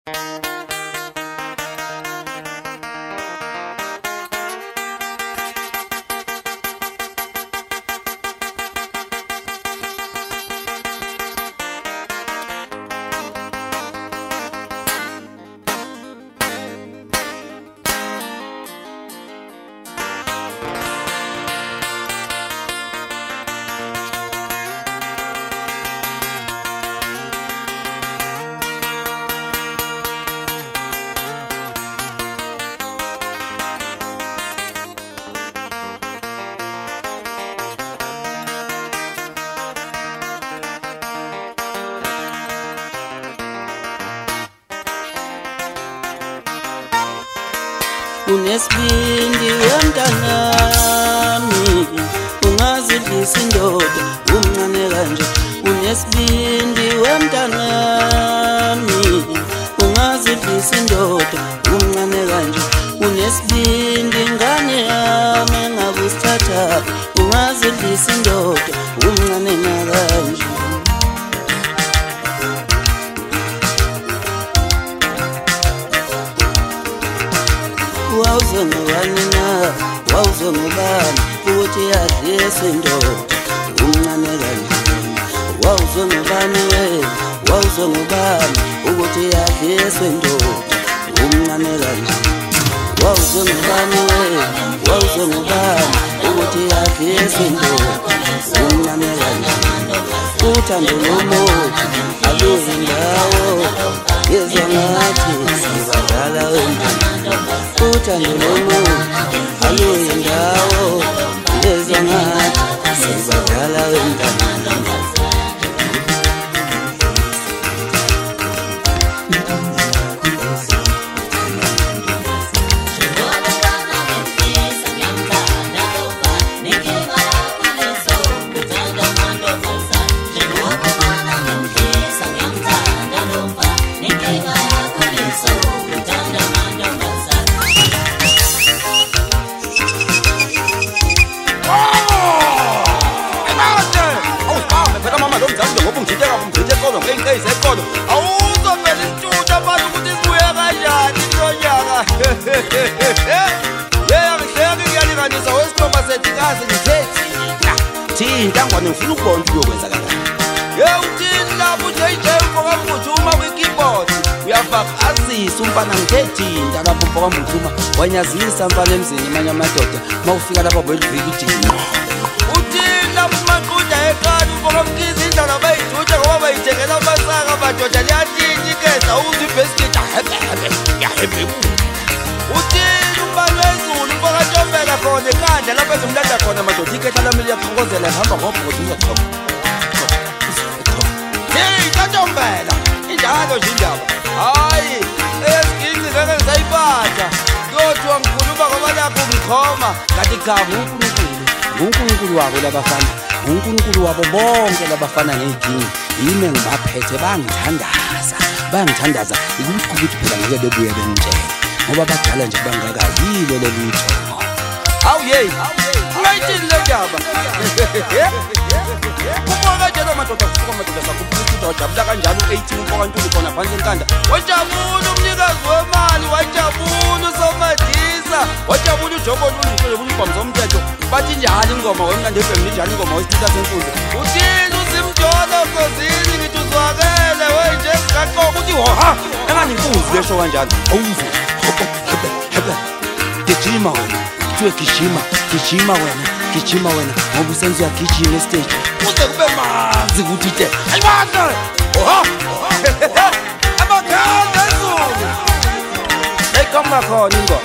Unesibindi wemntanami ungazidlisa indoda umncane kanje. Unesibindi wemntanami ungazidlisa indoda umncane kanje. Unesibindi ngane yami engabusithatha ungazidlisa indoda umncane nakanje. Wawuzongubani na wawuzongubani ukuthi yadlisa indoda umncane kanje. Wawuzongubani we wawuzongubani ukuthi yadlisa indoda umncane kanje. Wawuzongubani we wawuzongubani ukuthi yadlisa indoda umncane kanje. Uthando lomuthi aluyindawo yezwa ngathi sibadala wendana. Uthando lomuthi aluyindawo yezwa ngathi sibadala wendana. Ntangwane ngifuna ukubona ukuthi uyokwenzakala. Uthini lapho JJ ufoka mvuthuma kwi-keyboard? Uyafaka azisa umfana ngithethinta lapho ufoka mvuthuma wanyazisa mfana emzini amanye amadoda mawufika lapha belivika idini. Uthini lapho maqhuda ekhaya ufoka mkiza indlela bayidutha ngoba bayithengela amasaka madoda liyathini ikeza uthi ibheskit yahebe. Uthini umbani wezulu ufoka ntombela khona ekhanda lapho ezomlanda khona madoda ikehla lami liyakhongozela ihamba ngobhozi uzothoba. Ntombela injalo nje indaba. Hayi esigidi ngeke ngisayiphatha. Kodwa ngikhuluma ngoba lapho ngikhoma Kanti cha uNkulunkulu wabo labafana. uNkulunkulu wabo bonke labafana ngey'dingi. Yimi ngibaphethe bangithandaza ukuthi phela ngeke bebuye bengitshela ngoba badala nje bangaka yilo lelutho. Hawu yeyi ungayithini le ndaba? Ufoka nje lo madoda kusuka madoda sakho wajabula kanjalo u-18 ufoka ntuli khona phansi enkanda. Wajabula umnikazi wemali, wajabula uSomadisa, wajabula uJobo Lulu ubambisa umthetho. Bathi njalo ingoma wemnandi FM njalo ingoma wesithatha senkundla. Uthini usimjolo kozini ngithi uzwakele we nje sikaqoka uthi hoha engani inkunzi lesho kanjalo. Awuzwe hebe gijima wena kuthiwe gijima wena ngoba usenze uyagijima estage kuze kube manzi ukuthi ite ayibanda oha amakhanda ezulu ekhamba khona ingo